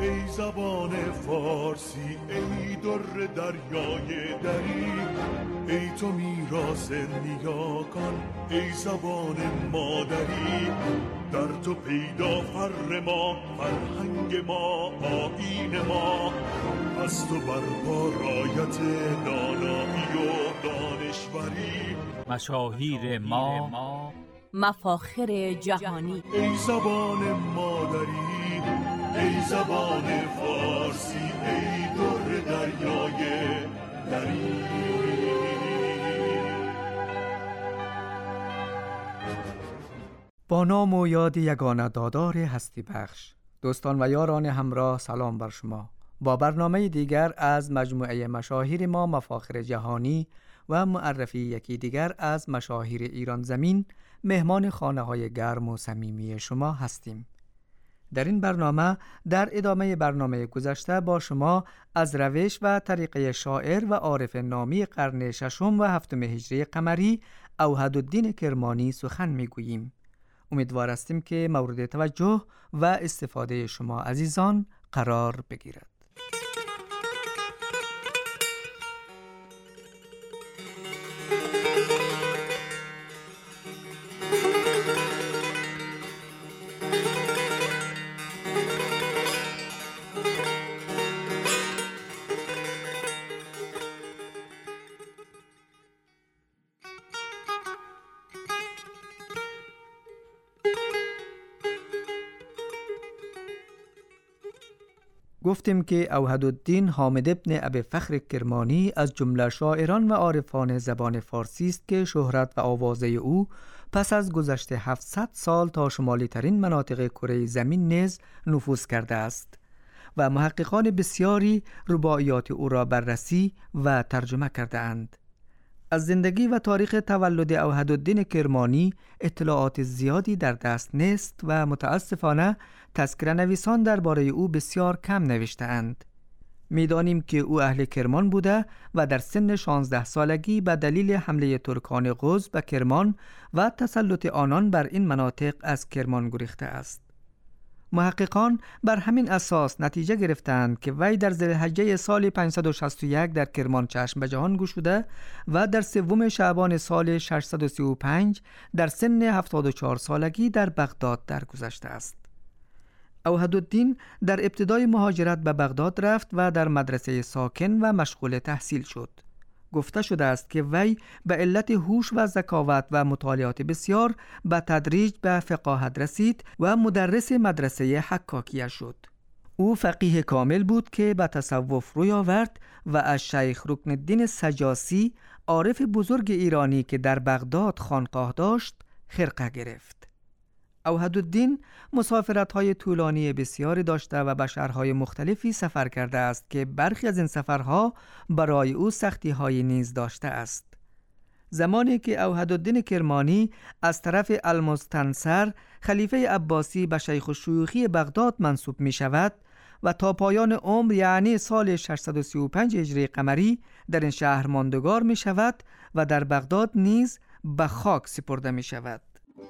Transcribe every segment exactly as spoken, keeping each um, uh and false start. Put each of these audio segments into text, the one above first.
ای زبان فارسی، ای در دریای دری، ای تو میراث نیاکان، ای زبان مادری. در تو پیدا فر ما، فرهنگ ما، آیین ما، از تو برپا رایت دانایی و دانشوری. مشاهیر ما، مفاخر جهانی. ای زبان مادری، ای زبان فارسی، ای در دریای دری. با نام و یاد یگانه دادار هستی بخش، دوستان و یاران همراه، سلام بر شما. با برنامه دیگر از مجموعه مشاهیر ما، مفاخر جهانی و معرفی یکی دیگر از مشاهیر ایران زمین، مهمان خانه های گرم و صمیمی شما هستیم. در این برنامه در ادامه برنامه گذشته با شما از روش و طریقه شاعر و عارف نامی قرن ششم و هفتم هجری قمری اوحدالدین کرمانی سخن میگوییم. امیدوار هستیم که مورد توجه و استفاده شما عزیزان قرار بگیرد. گفتیم که اوحدالدین حامد ابن ابی فخر کرمانی از جمله شاعران و عارفان زبان فارسی است که شهرت و آوازه او پس از گذشت هفتصد سال تا شمالی ترین مناطق کره زمین نیز نفوذ کرده است و محققان بسیاری رباعیات او را بررسی و ترجمه کرده اند. از زندگی و تاریخ تولد اوحدالدین کرمانی اطلاعات زیادی در دست نیست و متاسفانه تذکره نویسان درباره او بسیار کم نوشته اند. می‌دانیم که او اهل کرمان بوده و در سن شانزده سالگی به دلیل حمله ترکان غز به کرمان و تسلط آنان بر این مناطق از کرمان گریخته است. محققان بر همین اساس نتیجه گرفتند که وی در ذوالحجه سال پانصد و شصت و یک در کرمان چشم به جهان گشوده و در سوم شعبان سال ششصد و سی و پنج در سن هفتاد و چهار سالگی در بغداد درگذشته است. اوحدالدین در ابتدای مهاجرت به بغداد رفت و در مدرسه ساکن و مشغول تحصیل شد. گفته شده است که وی به علت هوش و ذکاوت و مطالعات بسیار به تدریج به فقاهت رسید و مدرس مدرسه حکاکیه شد. او فقیه کامل بود که به تصوف روی آورد و از شیخ رکن الدین سجاسی، عارف بزرگ ایرانی که در بغداد خانقاه داشت، خرقه گرفت. اوحدالدین مسافرت‌های طولانی بسیاری داشته و به شهرهای مختلفی سفر کرده است که برخی از این سفرها برای او سختی‌های نیز داشته است. زمانی که اوحدالدین کرمانی از طرف المستنصر خلیفه عباسی به شیخ الشیوخی بغداد منصوب می شود و تا پایان عمر یعنی سال ششصد و سی و پنج هجری قمری در این شهر ماندگار می شود و در بغداد نیز به خاک سپرده می شود.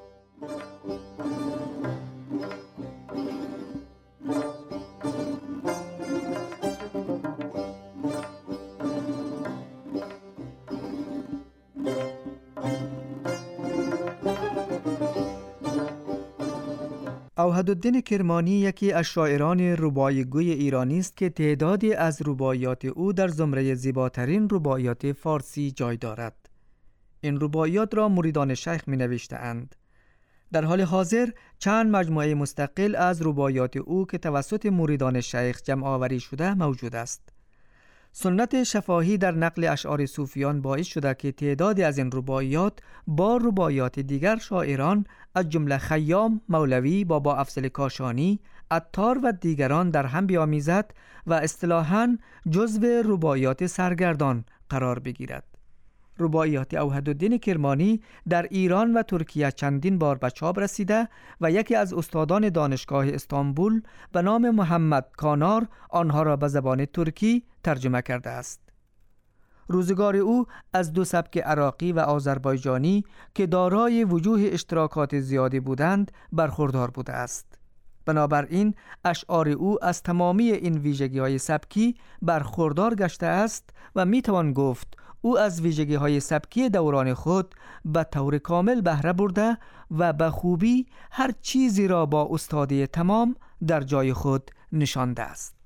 اوحدالدین کرمانی یکی از شاعران رباعی‌گوی ایرانی است که تعدادی از رباعیات او در زمره زیباترین رباعیات فارسی جای دارد. این رباعیات را مریدان شیخ می نوشته‌اند. در حال حاضر چند مجموعه مستقل از رباعیات او که توسط مریدان شیخ جمع آوری شده موجود است. سنت شفاهی در نقل اشعار صوفیان باعث شده که تعدادی از این رباعیات با رباعیات دیگر شاعران از جمله خیام، مولوی، بابا افضل کاشانی، عطار و دیگران در هم بیامیزد و اصطلاحاً جزو رباعیات سرگردان قرار بگیرد. رباعیات اوحدالدین کرمانی در ایران و ترکیه چندین بار به چاپ رسیده و یکی از استادان دانشگاه استانبول به نام محمد کانار آنها را به زبان ترکی ترجمه کرده است. روزگار او از دو سبک عراقی و آذربایجانی که دارای وجوه اشتراکات زیادی بودند برخوردار بوده است. بنابراین اشعار او از تمامی این ویژگی‌های سبکی برخوردار گشته است و میتوان گفت او از ویژگی‌های سبکی دوران خود به طور کامل بهره برده و به خوبی هر چیزی را با استادی تمام در جای خود نشانده است.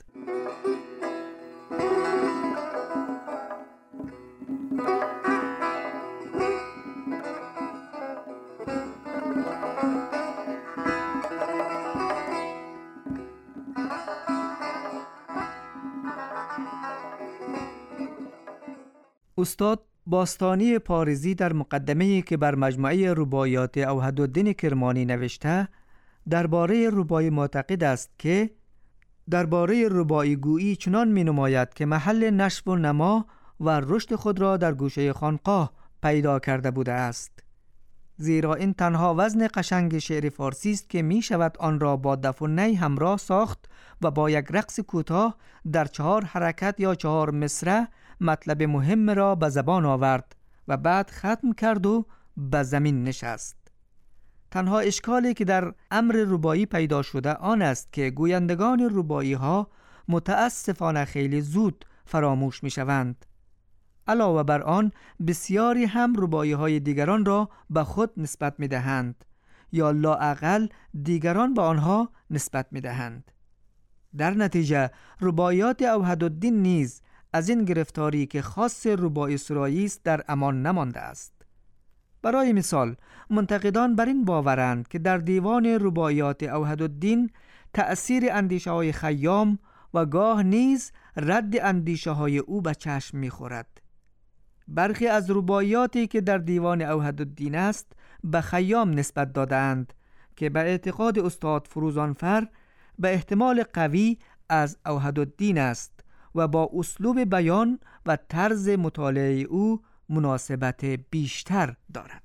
استاد باستانی پارزی در مقدمه‌ای که بر مجموعه رباعیات اوحدالدین کرمانی نوشته درباره رباعی معتقد است که درباره رباعی گویی چنان می نماید که محل نشو و نما و رشد خود را در گوشه خانقاه پیدا کرده بوده است، زیرا این تنها وزن قشنگ شعر فارسی است که می شود آن را با دف و نی همراه ساخت و با یک رقص کوتاه در چهار حرکت یا چهار مصرع مطلب مهم را به زبان آورد و بعد ختم کرد و به زمین نشست. تنها اشکالی که در امر رباعی پیدا شده آن است که گویندگان رباعی ها متاسفانه خیلی زود فراموش می شوند. علاوه بر آن بسیاری هم رباعی های دیگران را به خود نسبت می دهند یا لااقل دیگران به آنها نسبت می دهند. در نتیجه رباعیات اوحدالدین نیز از این گرفتاری که خاص رباعی سرایی است در امان نمانده است. برای مثال منتقدان بر این باورند که در دیوان رباعیات اوحدالدین تأثیر اندیشه های خیام و گاه نیز رد اندیشه های او به چشم می خورد. برخی از رباعیاتی که در دیوان اوحدالدین است به خیام نسبت دادند که به اعتقاد استاد فروزانفر به احتمال قوی از اوحدالدین است و با اسلوب بیان و طرز مطالعه او مناسبت بیشتر دارد.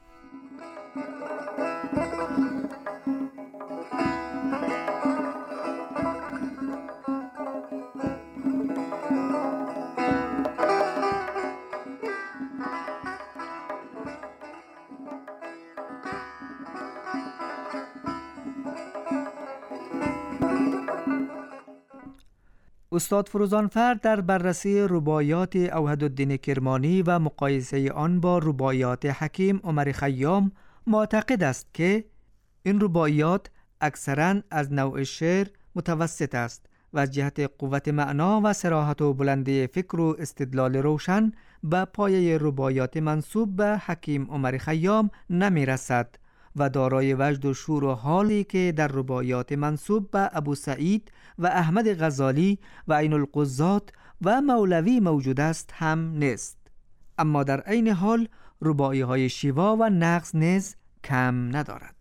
استاد فروزانفر در بررسی رباعیات اوحدالدین کرمانی و مقایسه آن با رباعیات حکیم عمر خیام معتقد است که این رباعیات اکثراً از نوع شعر متوسط است و از جهت قوت معنا و صراحت و بلندی فکر و استدلال روشن به پایه رباعیات منسوب به حکیم عمر خیام نمی رسد و دارای وجد و شور و حالی که در رباعیات منسوب به ابو سعید و احمد غزالی و عین القضات و مولوی موجود است هم نیست. اما در عین حال رباعی های شیوا و نغز نیز کم ندارد.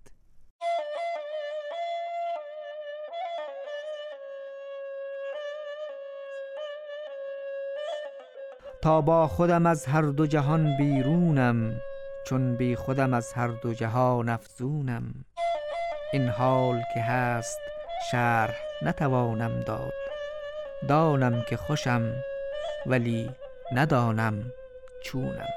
تا با خودم از هر دو جهان بیرونم، چون بی خودم از هر دو جهان افزونم. این حال که هست شرح نتوانم داد، دانم که خوشم ولی ندانم چونم.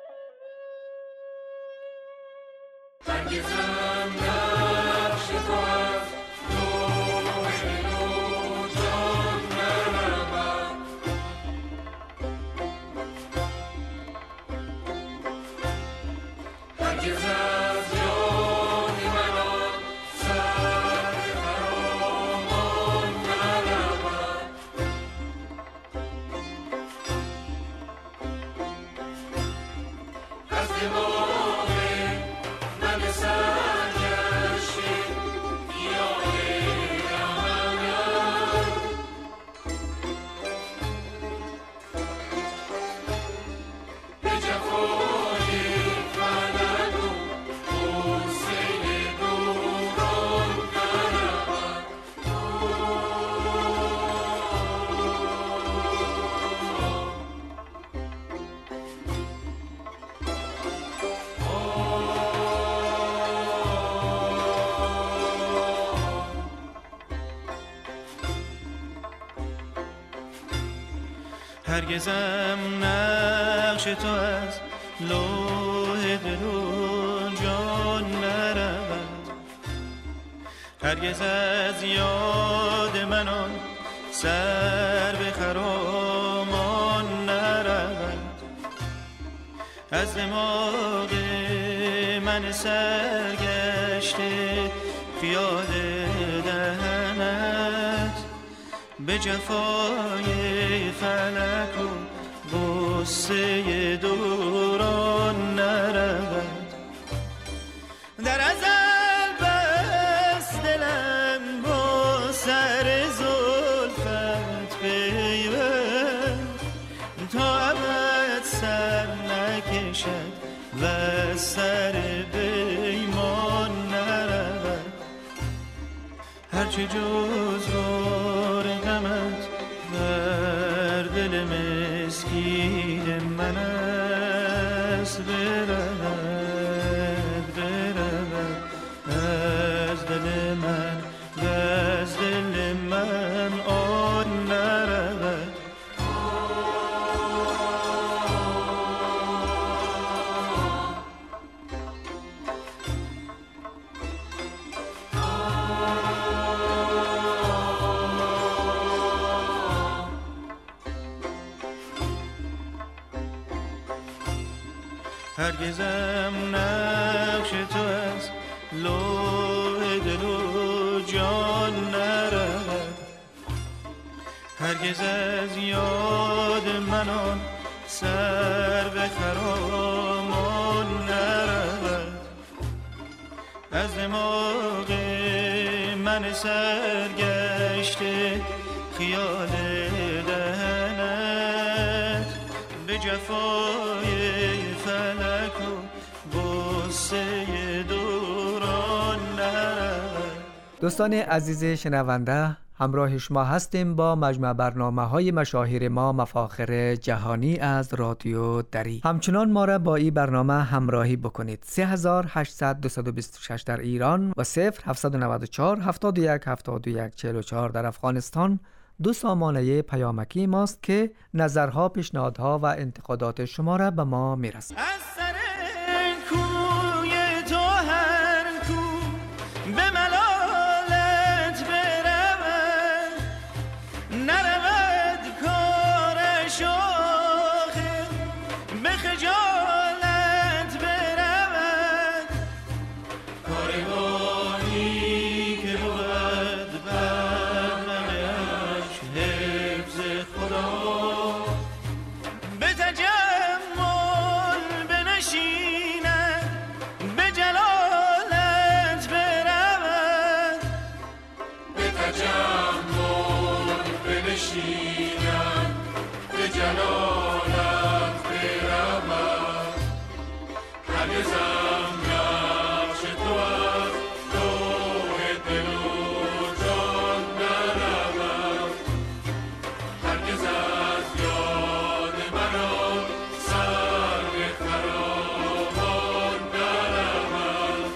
هرگزم نقش تو از لوح دل و جان نرود، هرگز از یاد من آن سر به خرامان نرود. از دماغ من سرگشته خیال دهنت به جفای فلک و غصه دوران نرود. در ازل بس دلم با سر زلفت پیوند تا ابد سر نکشد و سر پیمان نرود. هرچه جز بار غمت بر دل مسکین من است برود برود از دل من و از دل من آن نرود. هرگزم نقش تو از لوح دل و جان نرود. هرگز از یاد من آن سر به خرامان نرود. از دماغ من سرگشته خیال دهنت به جفای فلک و غصه دوران نرود. دوستان عزیز شنونده، همراه شما هستیم با مجموع برنامه های مشاهیر ما مفاخر جهانی از رادیو دری. همچنان ما را با این برنامه همراهی بکنید. سه هزار و هشتصد و بیست و شش در ایران و صفر هفتصد و نود و چهار هفتاد و یک هفتاد و یک چهل و چهار در افغانستان دو سامانه پیامکی ماست که نظرها، پیشنهادها و انتقادات شما را به ما میرسد. از سر کوی تو هر کو به ملالت برود نرود کارش آخر به خجالت برود. کاروانی که بود برنامه‌اش حفظ خدا به تجمل بنشیند به جلالت برود. به تجمل بنشینم به جلالت برود. هرگزم نقش تو از لوح دل و جان نرود. هرگز از یاد من آن سر به خرامان نرود.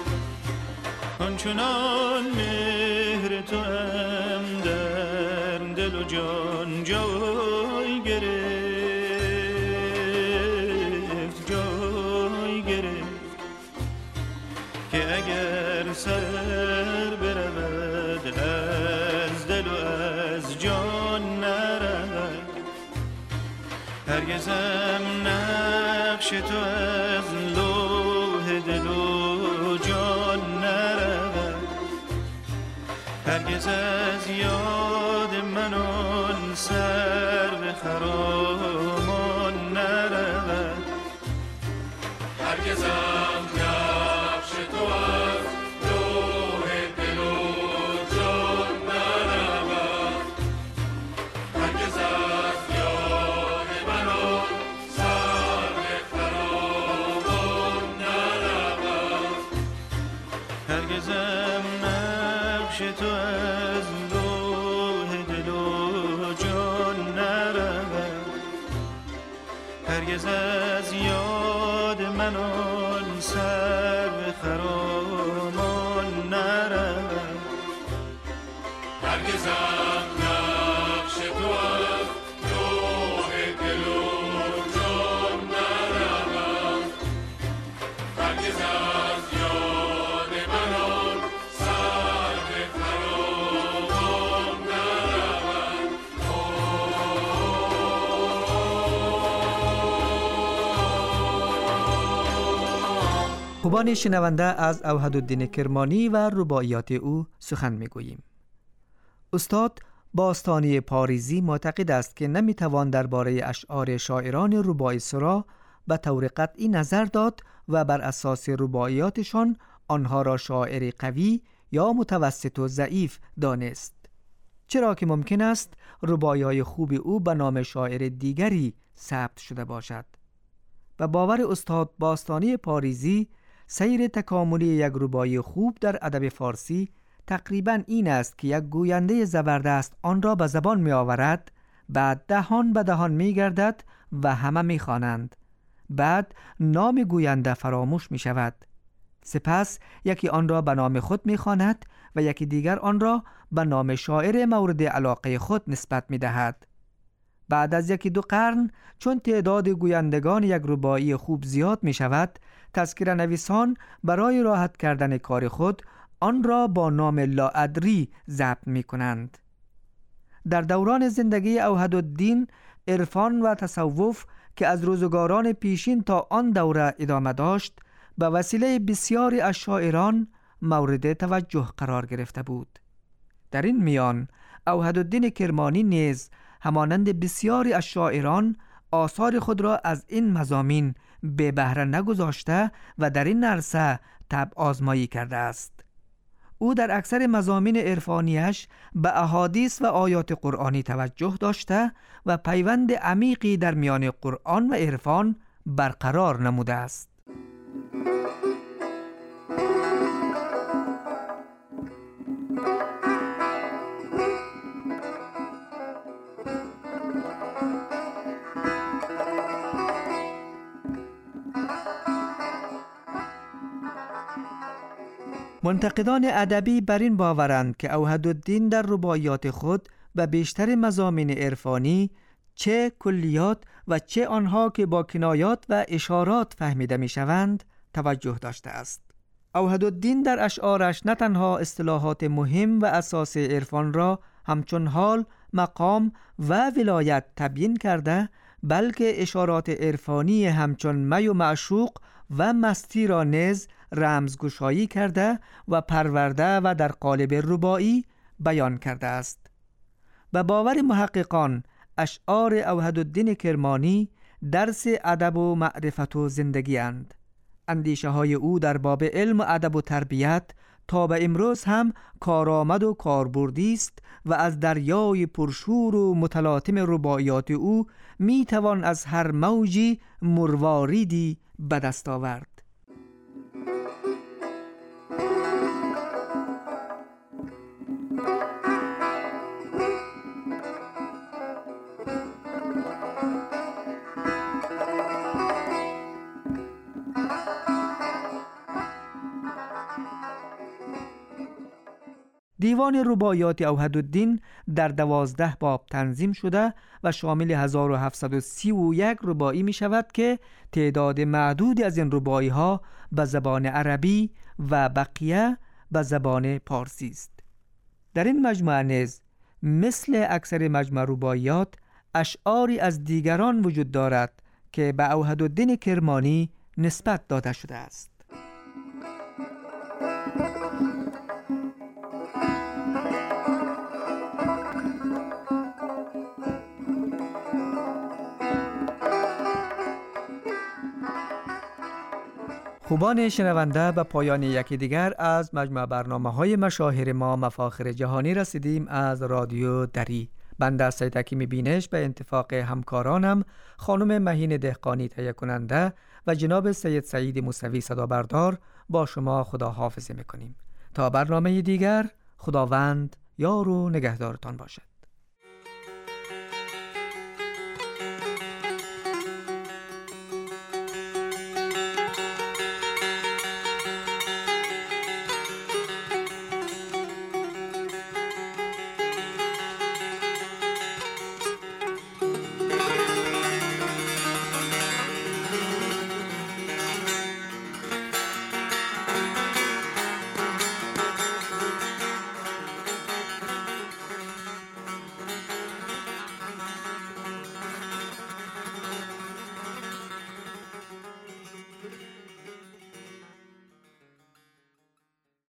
آنچنان مهر تو هم در دل و جان جای گرفت جای گرفت که اگر سر برود از دل و از جان نرود. هرگزم نقش تو از لوح دل و جان نرود. هرگز از یاد من آن سر به خرامان نرود. هرگزم نقش تو از لوح دل و جان نرود. هرگز از یاد من آن سر به خرامان نرود. هرگزم نقش تو از لوح دل و جان نرود. هرگز از یاد من آن سر به خرامان نرود. هرگزم نقش تو از لوح دل و جان نرود. هرگز از یاد من آن سر به خوبان شنونده، از اوحدالدین کرمانی و رباعیات او سخن می‌گوییم. استاد باستانی پاریزی معتقد است که نمی‌توان درباره اشعار شاعران رباعی سرا به طور قطعی نظر داد و بر اساس رباعیاتشان آنها را شاعر قوی یا متوسط و ضعیف دانست، چرا که ممکن است رباعی‌های خوب او به نام شاعر دیگری ثبت شده باشد. و باور استاد باستانی پاریزی سیر تکاملی یک رباعی خوب در ادب فارسی تقریباً این است که یک گوینده زبردست آن را به زبان می آورد، بعد دهان به دهان می گردد و همه می خوانند. بعد نام گوینده فراموش می شود. سپس یکی آن را به نام خود می خواند و یکی دیگر آن را به نام شاعر مورد علاقه خود نسبت می دهد. بعد از یکی دو قرن چون تعداد گویندگان یک رباعی خوب زیاد می شود، تذکره نویسان برای راحت کردن کار خود آن را با نام لاادری ضبط می کنند. در دوران زندگی اوحدالدین، عرفان و تصوف که از روزگاران پیشین تا آن دوره ادامه داشت، به وسیله بسیاری از شاعران مورد توجه قرار گرفته بود. در این میان اوحدالدین کرمانی نیز همانند بسیاری از شاعران آثار خود را از این مضامین به بهره نگذاشته و در این عرصه طبع آزمایی کرده است. او در اکثر مضامین عرفانیش به احادیث و آیات قرآنی توجه داشته و پیوند عمیقی در میان قرآن و عرفان برقرار نموده است. منتقدان ادبی بر این باورند که اوحدالدین در رباعیات خود به بیشتر مضامین عرفانی، چه کلیات و چه آنها که با کنایات و اشارات فهمیده می شوند، توجه داشته است. اوحدالدین در اشعارش نه تنها اصطلاحات مهم و اساس عرفان را همچون حال، مقام و ولایت تبیین کرده، بلکه اشارات عرفانی همچون می و معشوق و مستی را نیز رمزگشایی کرده و پرورده و در قالب رباعی بیان کرده است. به باور محققان، اشعار اوحدالدین کرمانی درس ادب و معرفت و زندگی اند. اندیشه های او در باب علم و ادب و تربیت تا به امروز هم کارآمد و کاربردی است و از دریای پرشور و متلاطم رباعیات او می توان از هر موجی مرواریدی به دست آورد. دیوان رباعیات اوحدالدین در دوازده باب تنظیم شده و شامل هزار و هفتصد و سی و یک رباعی می شود که تعداد معدودی از این رباعی ها به زبان عربی و بقیه به زبان پارسی است. در این مجموعه نیز مثل اکثر مجموعه رباعیات اشعاری از دیگران وجود دارد که به اوحدالدین کرمانی نسبت داده شده است. خوبان شنونده، به پایان یکی دیگر از مجموع برنامه‌های مشاهیر ما مفاخر جهانی رسیدیم از رادیو دری. بنده سید حکیم بینش به اتفاق همکارانم خانم مهین دهقانی تهیه کننده و جناب سید سعید موسوی صدا بردار با شما خداحافظی می‌کنیم. تا برنامه دیگر، خداوند یار و نگهدارتان باشد.